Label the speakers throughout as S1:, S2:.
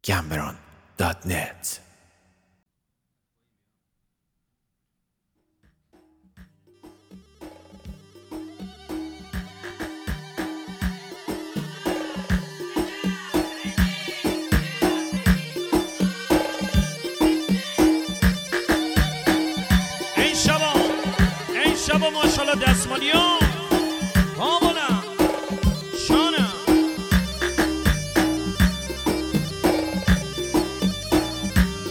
S1: gambron.net.
S2: این شبا ماشالله دستمالی ها بابانم شانم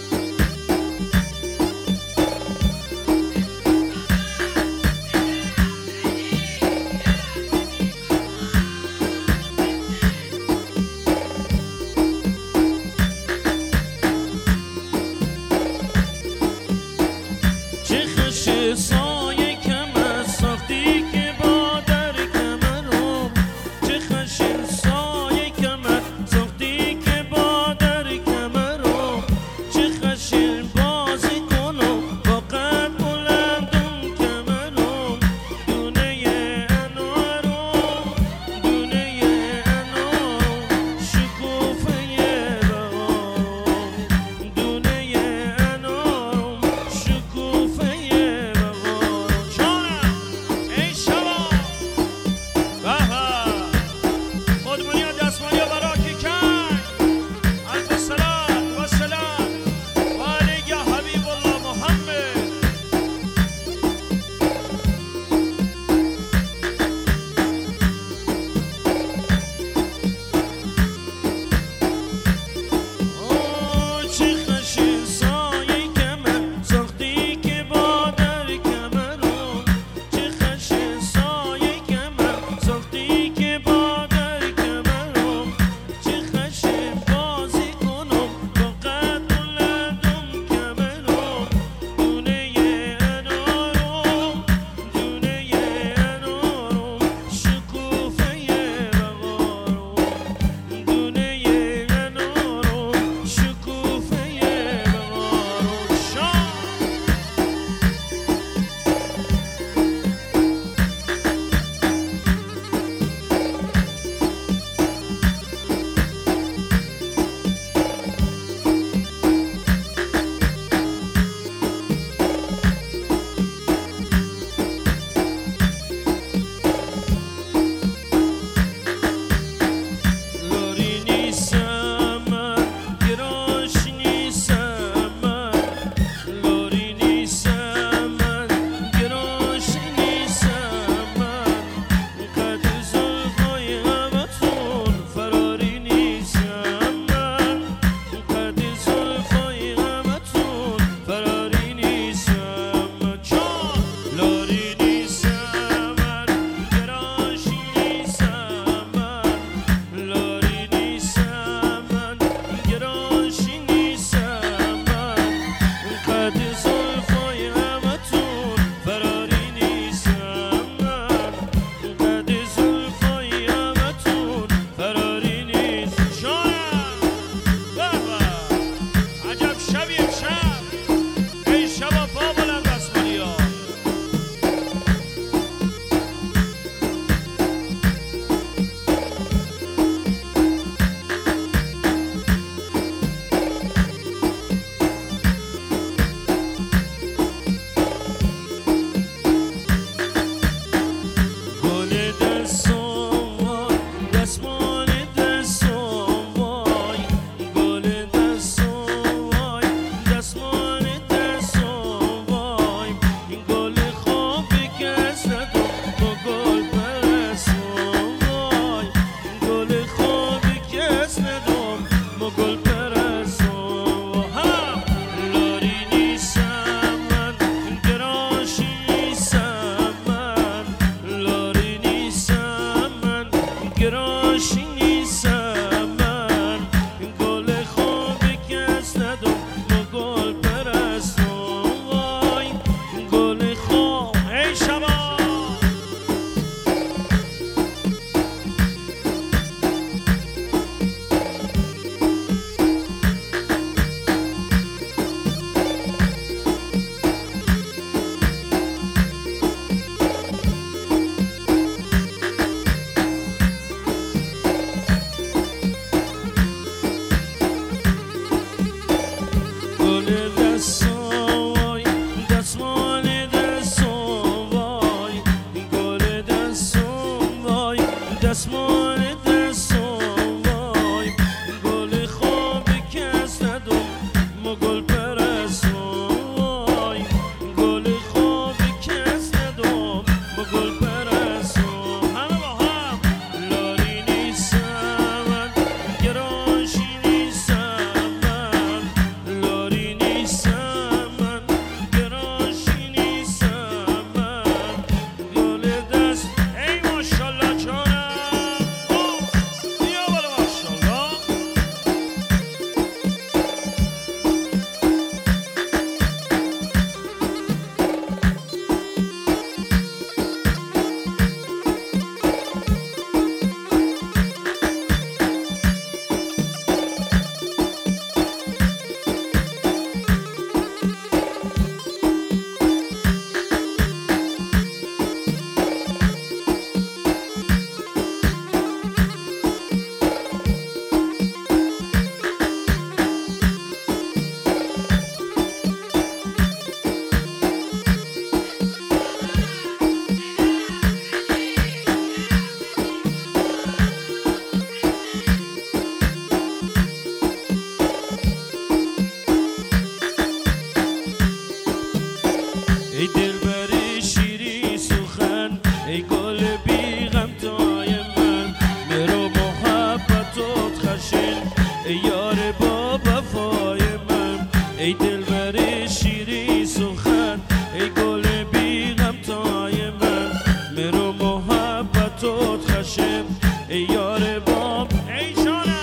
S2: با وفای من. ای دلبر شیری سخن، ای گل بی غمتای من، مرو محبتت خشم ای یار بام. ای جانم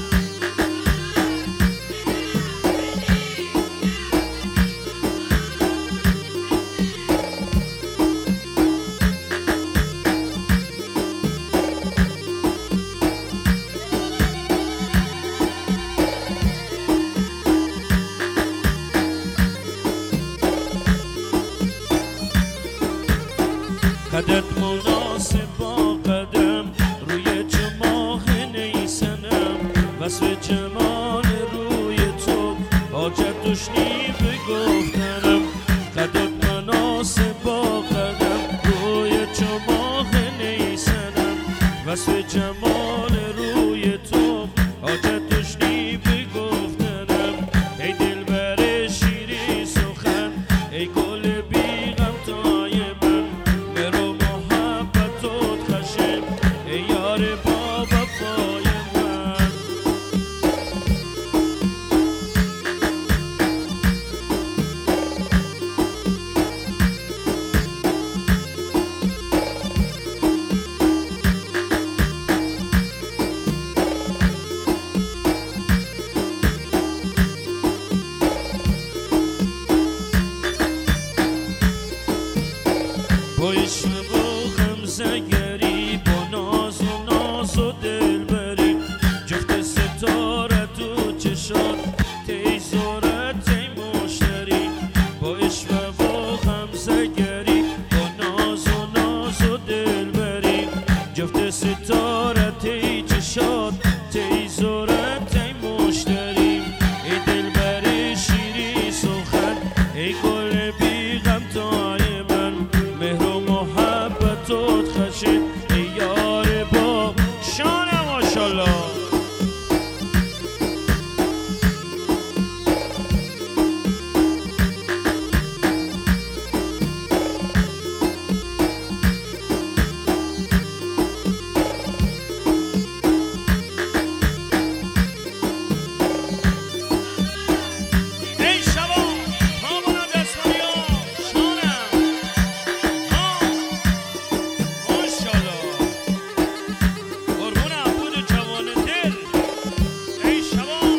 S2: قدت مناسب با قدم، روی جماه نیسنم، وصف جمال روی تو حاجت دشنی بگفتنم. قدت مناسب با قدم، روی جماه نیسنم، وصف جمال روی تو حاجت دشنی بگفتنم. ای دلبر شیری سخن، ای گل بی غمتای من، مرو محبتت خشم ای یار با وفای من. با عشق و غمزگری، با ناز و دلبری، جفت ستارت و چشات تیزارت ای مشتری. با عشق و غمزگری، با ناز و دلبری، جفت ستارت ای چشات تیزارت ای مشتری. ای دلبر شیری سخن، ای گل بی غمتای من، مهر و محبتت خشن ای یار با شان. ماشالله ای شبا مامان دستمالیا شانم. ماشالله قربونم بود جوان دل. ای شبا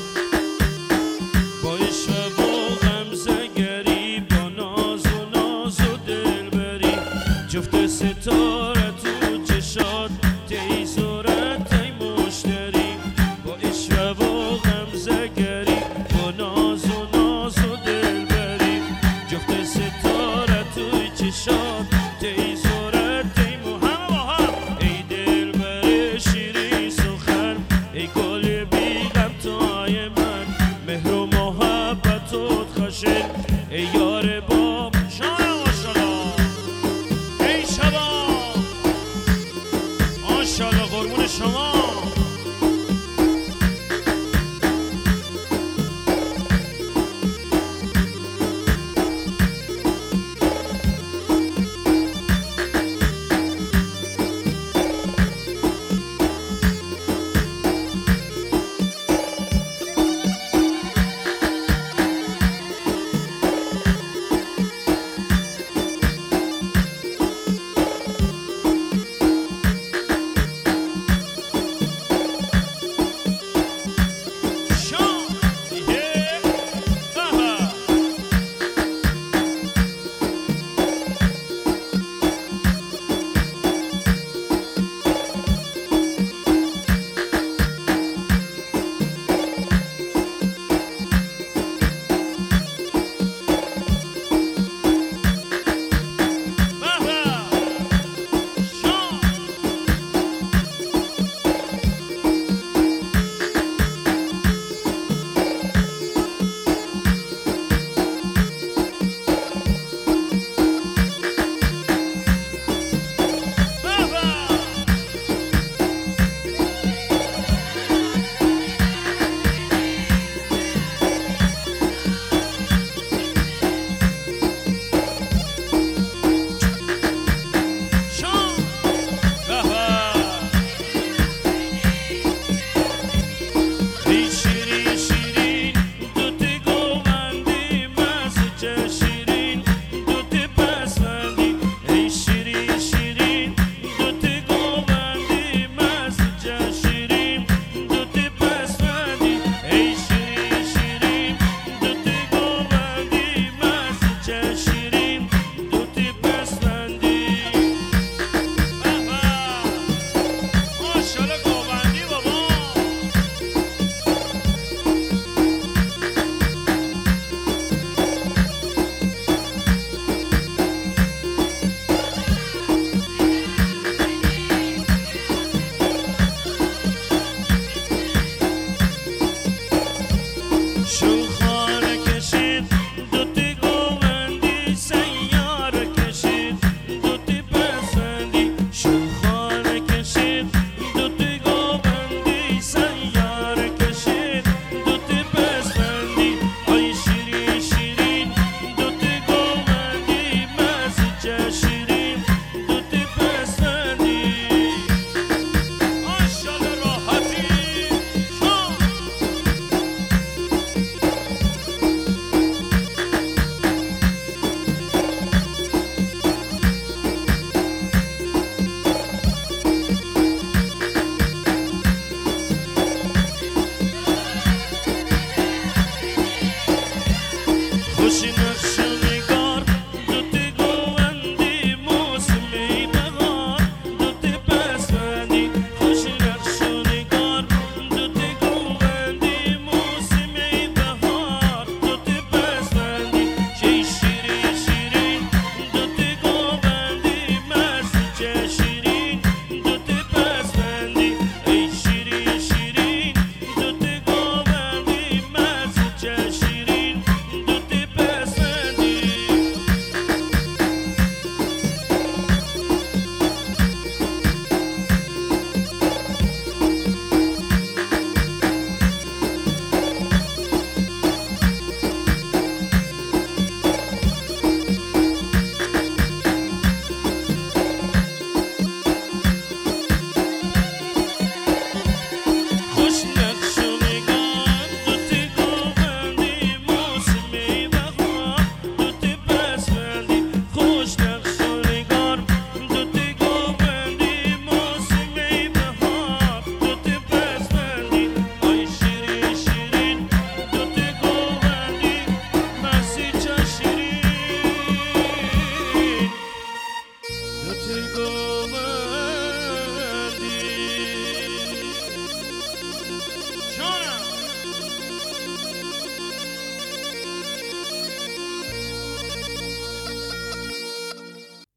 S2: با عشق و غمزگری، با ناز و دلبری، جفت ستارت و چشات تیزارت ای مشتری. با عشق و غمزگری، با ناز و دلبری، جفت ستارت و چشات تیزارت ای همه با هم. ای دلبر شیری سخن، ای گل بی غمتای من، مهر و محبتت خشن ای یار با شان. ماشالله ای شبا ماشالله قربون شما.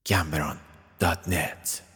S1: gambron.net